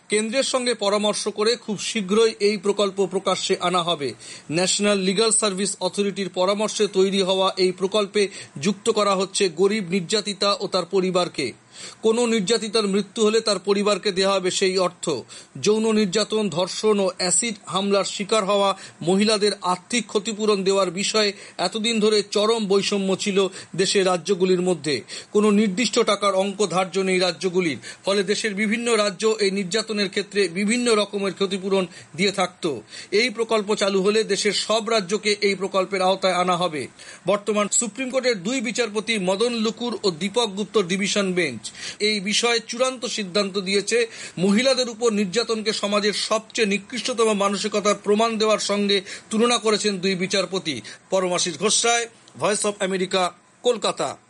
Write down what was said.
কেন্দ্রের সঙ্গে পরামর্শ করে খুব শীঘ্রই এই প্রকল্প প্রকাশ্যে আনা হবে। ন্যাশনাল লিগ্যাল সার্ভিস অথরিটির পরামর্শে তৈরি হওয়া এই প্রকল্পে যুক্ত করা হচ্ছে গরিব নির্যাতিতা ও তার পরিবারকে। কোনো নির্যাতিতার মৃত্যু হলে তার পরিবারকে দেওয়া হবে সেই অর্থ। যৌন নির্যাতন, ধর্ষণ ও অ্যাসিড হামলার শিকার হওয়া মহিলাদের আর্থিক ক্ষতিপূরণ দেওয়ার বিষয়ে এতদিন ধরে চরম বৈষম্য ছিল দেশের রাজ্যগুলির মধ্যে। কোনো নির্দিষ্ট টাকার অঙ্ক ধার্য নেই রাজ্যগুলির, ফলে দেশের বিভিন্ন রাজ্য এই নির্যাতনের ক্ষেত্রে বিভিন্ন রকমের ক্ষতিপূরণ দিয়ে থাকত। এই প্রকল্প চালু হলে দেশের সব রাজ্যকে এই প্রকল্পের আওতায় আনা হবে। বর্তমান সুপ্রিম কোর্টের 2 বিচারপতি মদন লুকুর ও দীপক গুপ্তর ডিভিশন বেঞ্চ এই বিষয়ে চূড়ান্ত সিদ্ধান্ত দিয়েছে। মহিলাদের উপর নির্যাতনকে সমাজের সবচেয়ে নিকৃষ্টতম মানসিকতার প্রমাণ দেওয়ার সঙ্গে তুলনা করেছেন 2 বিচারপতি। Paramashis Ghosh Roy, voice of America, Kolkata.